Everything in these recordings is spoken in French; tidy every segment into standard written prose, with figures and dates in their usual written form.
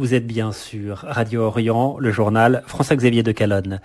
Vous êtes bien sur Radio Orient, le journal François-Xavier de Calonne.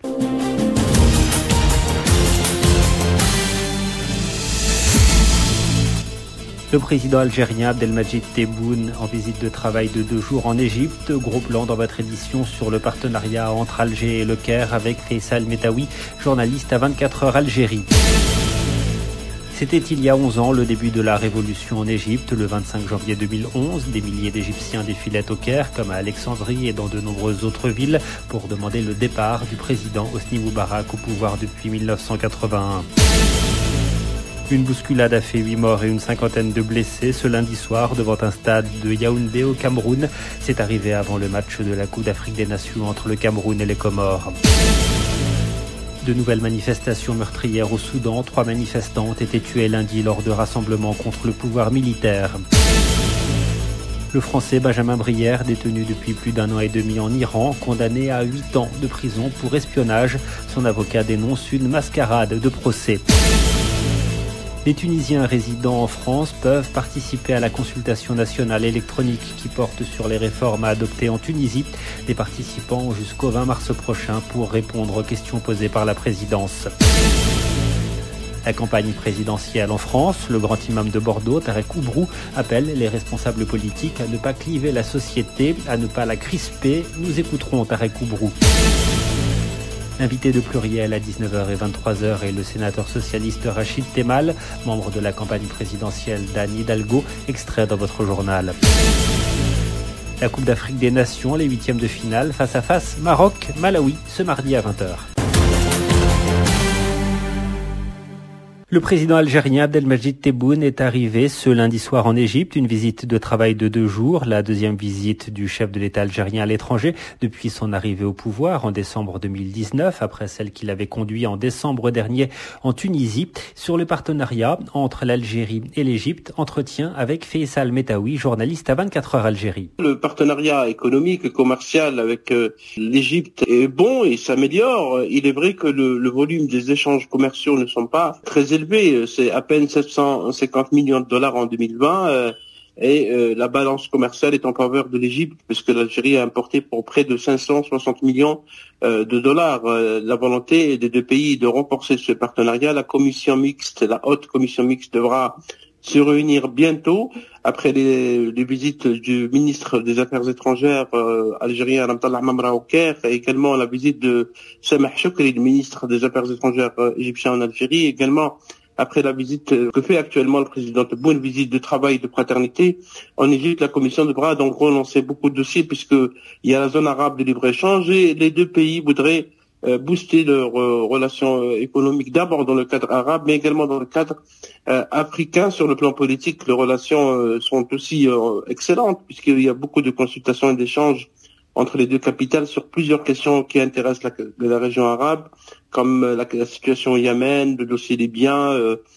Le président algérien Abdelmadjid Tebboune en visite de travail de 2 jours en Égypte. Gros plan dans votre édition sur le partenariat entre Alger et Le Caire avec Faisal Metaoui, journaliste à 24 heures Algérie. C'était il y a 11 ans le début de la révolution en Égypte. Le 25 janvier 2011, des milliers d'Égyptiens défilaient au Caire, comme à Alexandrie et dans de nombreuses autres villes, pour demander le départ du président Hosni Moubarak au pouvoir depuis 1981. Une bousculade a fait 8 morts et une cinquantaine de blessés ce lundi soir devant un stade de Yaoundé au Cameroun. C'est arrivé avant le match de la Coupe d'Afrique des Nations entre le Cameroun et les Comores. De nouvelles manifestations meurtrières au Soudan. 3 manifestants ont été tués lundi lors de rassemblements contre le pouvoir militaire. Le Français Benjamin Brière, détenu depuis plus d'1 an et demi en Iran, condamné à 8 ans de prison pour espionnage. Son avocat dénonce une mascarade de procès. Les Tunisiens résidant en France peuvent participer à la consultation nationale électronique qui porte sur les réformes à adopter en Tunisie. Les participants ont jusqu'au 20 mars prochain pour répondre aux questions posées par la présidence. La campagne présidentielle en France, le grand imam de Bordeaux, Tarek Oubrou, appelle les responsables politiques à ne pas cliver la société, à ne pas la crisper. Nous écouterons Tarek Oubrou. Invité de Pluriel à 19h et 23h est le sénateur socialiste Rachid Temal, membre de la campagne présidentielle d'Anne Hidalgo, extrait dans votre journal. La Coupe d'Afrique des Nations, les 8e de finale, face à face, Maroc-Malawi, ce mardi à 20h. Le président algérien Abdelmadjid Tebboune est arrivé ce lundi soir en Égypte, une visite de travail de 2 jours, la 2e visite du chef de l'État algérien à l'étranger depuis son arrivée au pouvoir en décembre 2019, après celle qu'il avait conduite en décembre dernier en Tunisie. Sur le partenariat entre l'Algérie et l'Égypte, entretien avec Faisal Metaoui, journaliste à 24 heures Algérie. Le partenariat économique et commercial avec l'Égypte est bon et s'améliore. Il est vrai que le volume des échanges commerciaux ne sont pas très élevés. C'est à peine 750 millions de dollars en 2020 et la balance commerciale est en faveur de l'Égypte puisque l'Algérie a importé pour près de 560 millions de dollars. La volonté des 2 pays de renforcer ce partenariat. La haute commission mixte devra se réunir bientôt après les visites du ministre des Affaires étrangères algérien Abdallah Mamra au Caire et également la visite de Sameh Choukri, le ministre des Affaires étrangères égyptien en Algérie, également après la visite que fait actuellement le président Tebboune, visite de travail et de fraternité en Égypte. La commission devra donc relancer beaucoup de dossiers puisqu'il y a la zone arabe de libre-échange et les 2 pays voudraient booster leurs relations économiques d'abord dans le cadre arabe mais également dans le cadre africain. Sur le plan politique, les relations sont aussi excellentes puisqu'il y a beaucoup de consultations et d'échanges entre les 2 capitales sur plusieurs questions qui intéressent la région arabe, comme la situation au Yémen, le dossier libyen,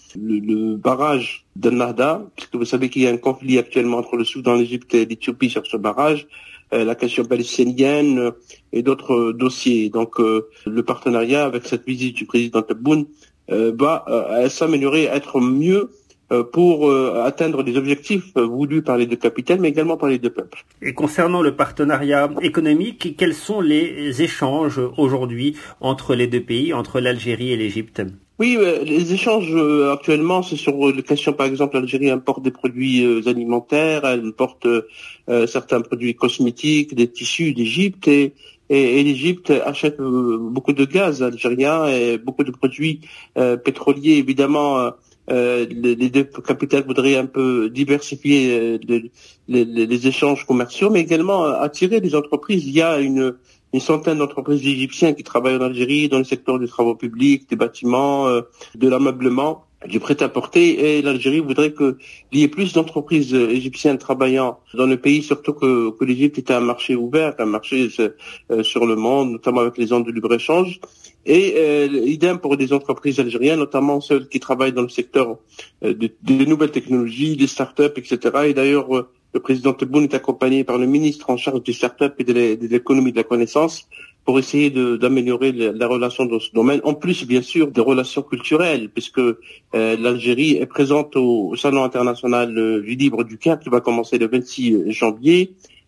le barrage d'Al-Nahda, puisque vous savez qu'il y a un conflit actuellement entre le Soudan, l'Égypte et l'Éthiopie sur ce barrage, la question palestinienne et d'autres dossiers. Donc le partenariat avec cette visite du président Tebboune va s'améliorer, être mieux pour atteindre les objectifs voulus par les 2 capitales, mais également par les 2 peuples. Et concernant le partenariat économique, quels sont les échanges aujourd'hui entre les 2 pays, entre l'Algérie et l'Égypte ? Oui, les échanges actuellement, c'est sur les questions, par exemple, l'Algérie importe des produits alimentaires, elle importe certains produits cosmétiques, des tissus d'Égypte et l'Égypte achète beaucoup de gaz algérien et beaucoup de produits pétroliers, évidemment. Les 2 capitales voudraient un peu diversifier les échanges commerciaux, mais également attirer des entreprises. Il y a une centaine d'entreprises égyptiennes qui travaillent en Algérie dans le secteur des travaux publics, des bâtiments, de l'ameublement, du prêt-à-porter, et l'Algérie voudrait qu'il y ait plus d'entreprises égyptiennes travaillant dans le pays, surtout que l'Égypte est un marché ouvert, un marché sur le monde, notamment avec les zones de libre-échange. Et idem pour des entreprises algériennes, notamment celles qui travaillent dans le secteur des nouvelles technologies, des start-up, etc. Et d'ailleurs, le président Tebboune est accompagné par le ministre en charge des start-up et de l'économie de la connaissance pour essayer d'améliorer la relation dans ce domaine, en plus bien sûr des relations culturelles, puisque l'Algérie est présente au Salon international du livre du Caire qui va commencer le 26 janvier.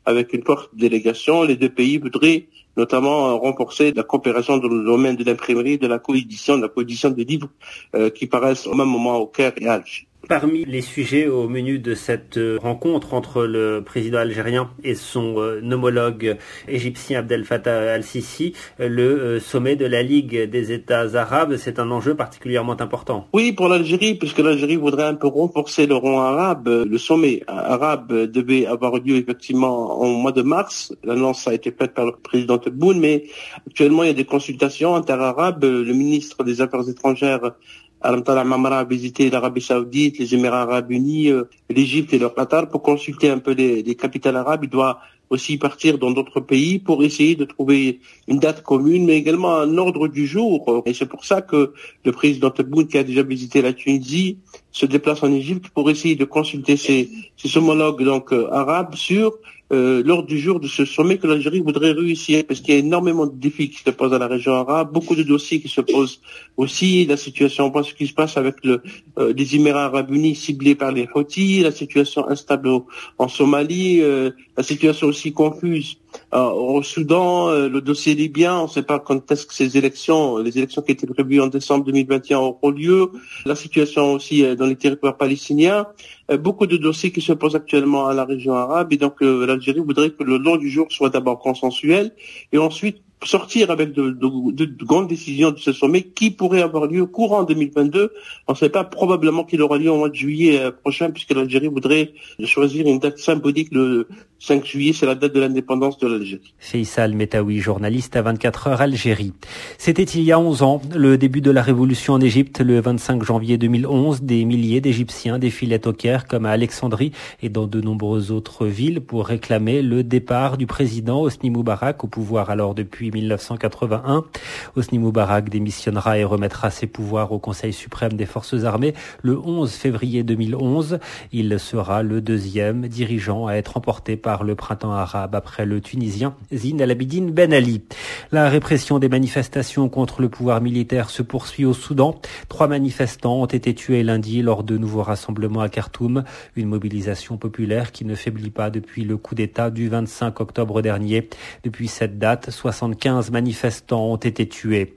avec une forte délégation. Les deux pays voudraient notamment renforcer la coopération dans le domaine de l'imprimerie, de la coédition de livres qui paraissent au même moment au Caire et à Alger. Parmi les sujets au menu de cette rencontre entre le président algérien et son homologue égyptien Abdel Fattah al-Sisi, le sommet de la Ligue des États arabes, c'est un enjeu particulièrement important. Oui, pour l'Algérie, puisque l'Algérie voudrait un peu renforcer le rang arabe. Le sommet arabe devait avoir lieu effectivement au mois de mars. L'annonce a été faite par le président Tebboune, mais actuellement il y a des consultations interarabes. Le ministre des Affaires étrangères Al-Mtala Mamra a visité l'Arabie Saoudite, les Émirats Arabes Unis, l'Égypte et le Qatar pour consulter un peu les capitales arabes. Il doit aussi partir dans d'autres pays pour essayer de trouver une date commune, mais également un ordre du jour. Et c'est pour ça que le président Tebboune, qui a déjà visité la Tunisie, se déplace en Égypte pour essayer de consulter ses homologues donc arabes sur l'ordre du jour de ce sommet que l'Algérie voudrait réussir, parce qu'il y a énormément de défis qui se posent à la région arabe, beaucoup de dossiers qui se posent aussi, la situation, on voit ce qui se passe avec les Émirats Arabes Unis ciblés par les Houthis, la situation instable en Somalie, la situation aussi confuse au Soudan, le dossier libyen, on ne sait pas quand est-ce que les élections qui étaient prévues en décembre 2021 auront lieu, la situation aussi dans les territoires palestiniens, beaucoup de dossiers qui se posent actuellement à la région arabe, et donc l'Algérie voudrait que le long du jour soit d'abord consensuel et ensuite sortir avec de grandes décisions de ce sommet qui pourrait avoir lieu courant 2022. On ne sait pas, probablement qu'il aura lieu au mois de juillet prochain, puisque l'Algérie voudrait choisir une date symbolique. Le 5 juillet, c'est la date de l'indépendance de l'Algérie. Faisal Metaoui, journaliste à 24 heures Algérie. C'était il y a 11 ans, le début de la révolution en Égypte. Le 25 janvier 2011, des milliers d'Égyptiens défilaient au Caire comme à Alexandrie et dans de nombreuses autres villes pour réclamer le départ du président Hosni Moubarak au pouvoir alors depuis 1981. Hosni Moubarak démissionnera et remettra ses pouvoirs au Conseil suprême des forces armées le 11 février 2011. Il sera le deuxième dirigeant à être emporté par le printemps arabe après le Tunisien Zine El Abidine Ben Ali. La répression des manifestations contre le pouvoir militaire se poursuit au Soudan. 3 manifestants ont été tués lundi lors de nouveaux rassemblements à Khartoum. Une mobilisation populaire qui ne faiblit pas depuis le coup d'État du 25 octobre dernier. Depuis cette date, 75 manifestants ont été tués.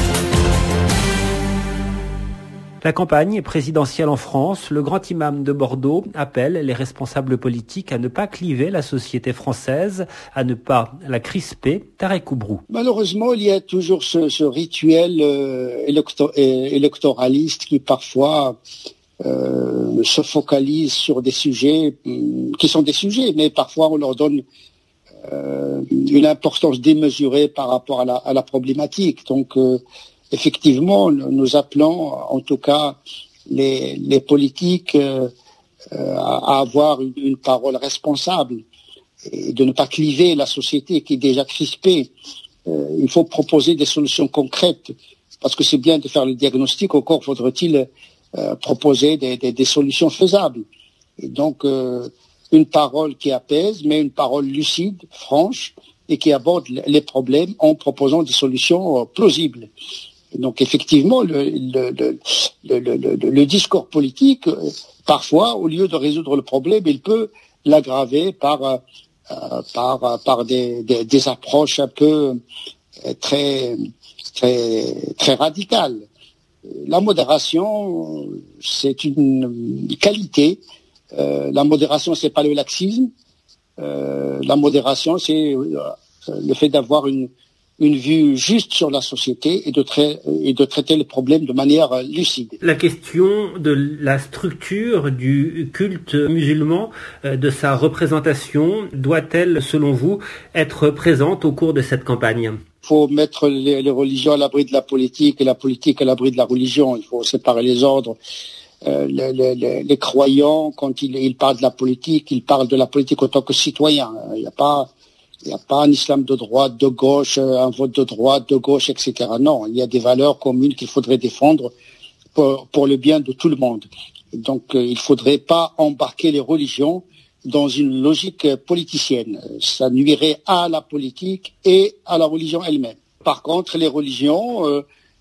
La campagne présidentielle en France, le grand imam de Bordeaux appelle les responsables politiques à ne pas cliver la société française, à ne pas la crisper. Tarek Oubrou. Malheureusement, il y a toujours ce rituel électoraliste qui parfois se focalise sur des sujets qui sont des sujets, mais parfois on leur donne une importance démesurée par rapport à la problématique. Donc, effectivement, nous appelons, en tout cas, les politiques à avoir une parole responsable et de ne pas cliver la société qui est déjà crispée. Il faut proposer des solutions concrètes, parce que c'est bien de faire le diagnostic, encore faudrait-il proposer des solutions faisables. Et donc, une parole qui apaise, mais une parole lucide, franche, et qui aborde les problèmes en proposant des solutions plausibles. Donc effectivement, le discours politique, parfois, au lieu de résoudre le problème, il peut l'aggraver par des approches un peu très radicales. La modération, c'est une qualité. La modération, c'est pas le laxisme. La modération, c'est le fait d'avoir une vue juste sur la société et de traiter les problèmes de manière lucide. La question de la structure du culte musulman, de sa représentation, doit-elle, selon vous, être présente au cours de cette campagne ? Il faut mettre les religions à l'abri de la politique et la politique à l'abri de la religion. Il faut séparer les ordres. Les croyants, quand ils parlent de la politique, ils parlent de la politique en tant que citoyen. Il n'y a pas un islam de droite, de gauche, un vote de droite, de gauche, etc. Non, il y a des valeurs communes qu'il faudrait défendre pour le bien de tout le monde. Donc, il ne faudrait pas embarquer les religions dans une logique politicienne. Ça nuirait à la politique et à la religion elle-même. Par contre, les religions,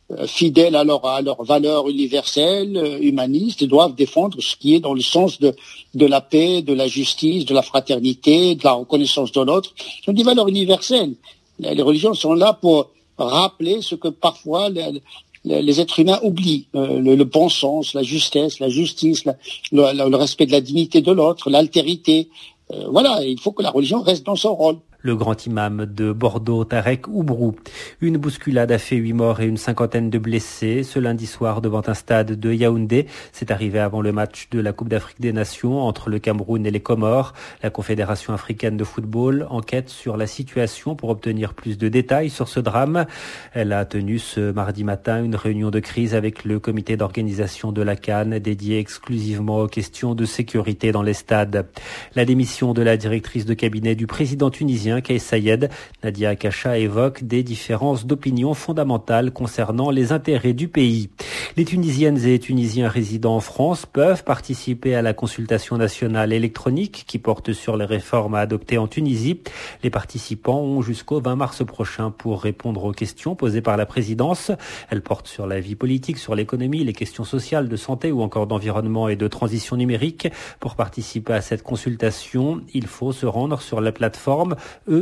fidèles à leurs valeurs universelles, humanistes, doivent défendre ce qui est dans le sens de la paix, de la justice, de la fraternité, de la reconnaissance de l'autre. Ce sont des valeurs universelles. Les religions sont là pour rappeler ce que parfois les êtres humains oublient, le bon sens, la justesse, la justice, le respect de la dignité de l'autre, l'altérité. Voilà, il faut que la religion reste dans son rôle. Le grand imam de Bordeaux, Tarek Oubrou. Une bousculade a fait 8 morts et une cinquantaine de blessés ce lundi soir devant un stade de Yaoundé. C'est arrivé avant le match de la Coupe d'Afrique des Nations entre le Cameroun et les Comores. La Confédération africaine de football enquête sur la situation pour obtenir plus de détails sur ce drame. Elle a tenu ce mardi matin une réunion de crise avec le comité d'organisation de la CAN dédié exclusivement aux questions de sécurité dans les stades. La démission de la directrice de cabinet du président tunisien Kais Saied, Nadia Akacha, évoque des différences d'opinion fondamentales concernant les intérêts du pays. Les Tunisiennes et Tunisiens résidant en France peuvent participer à la consultation nationale électronique qui porte sur les réformes à adopter en Tunisie. Les participants ont jusqu'au 20 mars prochain pour répondre aux questions posées par la présidence. Elles portent sur la vie politique, sur l'économie, les questions sociales, de santé ou encore d'environnement et de transition numérique. Pour participer à cette consultation, il faut se rendre sur la plateforme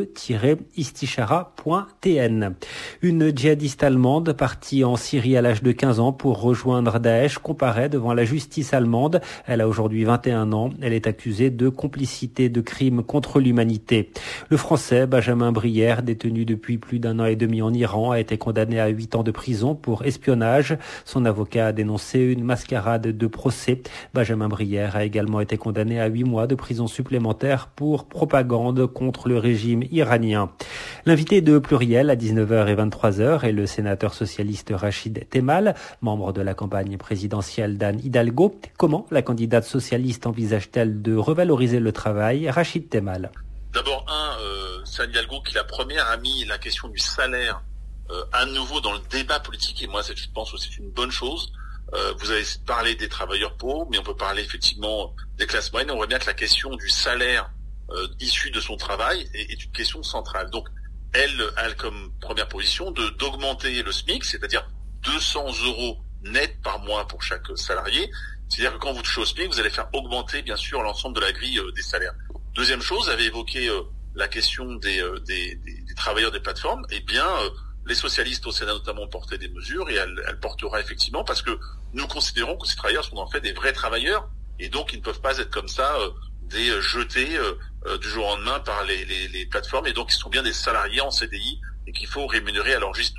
e-istishara.tn. Une djihadiste allemande partie en Syrie à l'âge de 15 ans pour rejoindre Daesh comparaît devant la justice allemande. Elle a aujourd'hui 21 ans. Elle est accusée de complicité de crimes contre l'humanité. Le Français Benjamin Brière, détenu depuis plus d'1 an et demi en Iran, a été condamné à 8 ans de prison pour espionnage. Son avocat a dénoncé une mascarade de procès. Benjamin Brière a également été condamné à 8 mois de prison supplémentaire pour propagande contre le régime iranien. L'invité de Pluriel à 19h et 23h est le sénateur socialiste Rachid Temal, membre de la campagne présidentielle d'Anne Hidalgo. Comment la candidate socialiste envisage-t-elle de revaloriser le travail? Rachid Temal. D'abord, c'est Anne Hidalgo qui la première a mis la question du salaire à nouveau dans le débat politique, et moi je pense que c'est une bonne chose. Vous avez parlé des travailleurs pauvres, mais on peut parler effectivement des classes moyennes. On voit bien que la question du salaire issu de son travail est une question centrale. Donc, elle comme première position d'augmenter le SMIC, c'est-à-dire 200 € net par mois pour chaque salarié. C'est-à-dire que quand vous touchez au SMIC, vous allez faire augmenter, bien sûr, l'ensemble de la grille des salaires. Deuxième chose, vous avez évoqué la question des travailleurs des plateformes. Eh bien, les socialistes au Sénat notamment ont porté des mesures, et elle portera effectivement, parce que nous considérons que ces travailleurs sont en fait des vrais travailleurs, et donc ils ne peuvent pas être comme ça des jetés du jour au lendemain par les plateformes, et donc ils sont bien des salariés en CDI et qu'il faut rémunérer à leur juste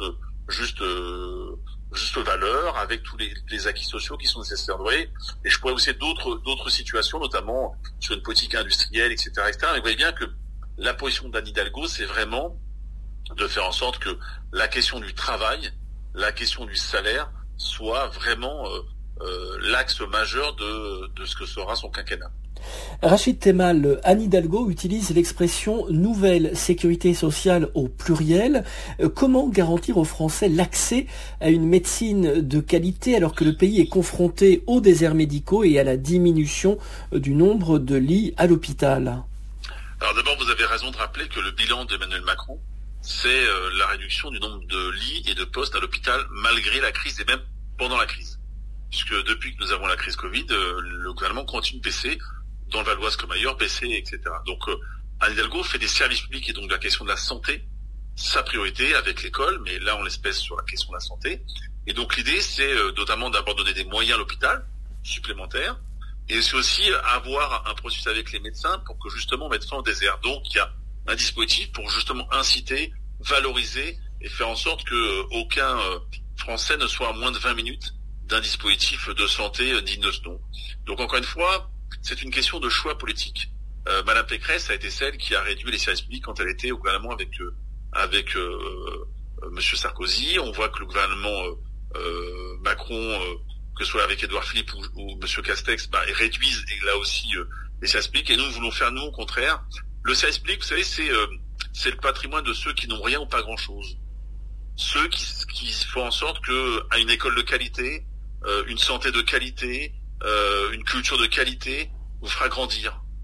valeur, avec tous les acquis sociaux qui sont nécessaires. Et je pourrais aussi d'autres situations, notamment sur une politique industrielle, etc., etc. Mais vous voyez bien que la position d'Anne Hidalgo, c'est vraiment de faire en sorte que la question du travail, la question du salaire soit vraiment l'axe majeur de ce que sera son quinquennat. Rachid Temal, Anne Hidalgo utilise l'expression « nouvelle sécurité sociale » au pluriel. Comment garantir aux Français l'accès à une médecine de qualité alors que le pays est confronté aux déserts médicaux et à la diminution du nombre de lits à l'hôpital? Alors d'abord, vous avez raison de rappeler que le bilan d'Emmanuel Macron, c'est la réduction du nombre de lits et de postes à l'hôpital malgré la crise et même pendant la crise. Puisque depuis que nous avons la crise Covid, le gouvernement continue de baisser, dans le Val-d'Oise comme ailleurs, baisser, etc. Donc Anne Hidalgo fait des services publics, et donc la question de la santé, sa priorité avec l'école, mais là on l'espèce sur la question de la santé. Et donc l'idée, c'est notamment d'abord donner des moyens à l'hôpital supplémentaires, et c'est aussi avoir un processus avec les médecins pour que justement mettre fin au désert. Donc il y a un dispositif pour justement inciter, valoriser et faire en sorte que aucun Français ne soit à moins de 20 minutes d'un dispositif de santé digne de ce nom. Donc encore une fois, c'est une question de choix politique. Madame Pécresse a été celle qui a réduit les services publics quand elle était au gouvernement avec Monsieur Sarkozy. On voit que le gouvernement Macron, que ce soit avec Édouard Philippe ou Monsieur Castex, réduisent là aussi les services publics. Et nous voulons faire, nous, au contraire, le service public, vous savez, c'est le patrimoine de ceux qui n'ont rien ou pas grand-chose. Ceux qui font en sorte que à une école de qualité, une santé de qualité, une culture de qualité vous fera grandir.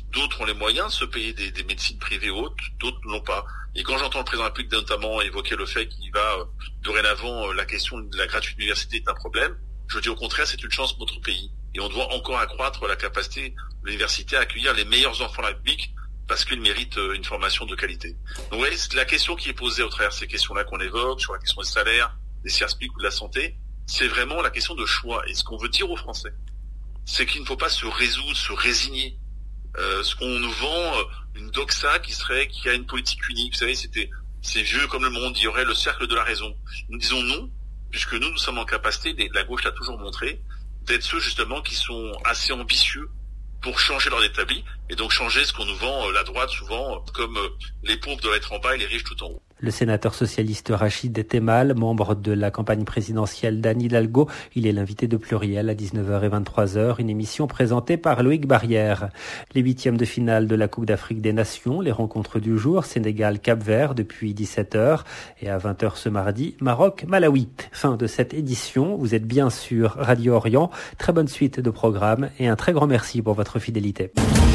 D'autres ont les moyens de se payer des médecines privées hautes, d'autres ne l'ont pas. Et quand j'entends le président de la République notamment évoquer le fait qu'il va dorénavant la question de la gratuité de l'université est un problème, je dis au contraire c'est une chance pour notre pays. Et on doit encore accroître la capacité de l'université à accueillir les meilleurs enfants de la République parce qu'ils méritent une formation de qualité. Donc vous voyez, la question qui est posée au travers de ces questions-là qu'on évoque, sur la question des salaires, des services publics ou de la santé, c'est vraiment la question de choix. Et ce qu'on veut dire aux Français, c'est qu'il ne faut pas se résoudre, se résigner. Ce qu'on nous vend, une doxa qui a une politique unique. Vous savez, c'est vieux comme le monde, il y aurait le cercle de la raison. Nous disons non, puisque nous sommes en capacité, la gauche l'a toujours montré, d'être ceux justement qui sont assez ambitieux pour changer leur établi, et donc changer ce qu'on nous vend la droite souvent, comme les pauvres doivent être en bas et les riches tout en haut. Le sénateur socialiste Rachid Temal, membre de la campagne présidentielle d'Anne Hidalgo, il est l'invité de Pluriel à 19h et 23h, une émission présentée par Loïc Barrière. Les 8e de finale de la Coupe d'Afrique des Nations, les rencontres du jour, Sénégal-Cap-Vert depuis 17h et à 20h ce mardi, Maroc-Malawi. Fin de cette édition, vous êtes bien sur Radio Orient, très bonne suite de programmes et un très grand merci pour votre fidélité.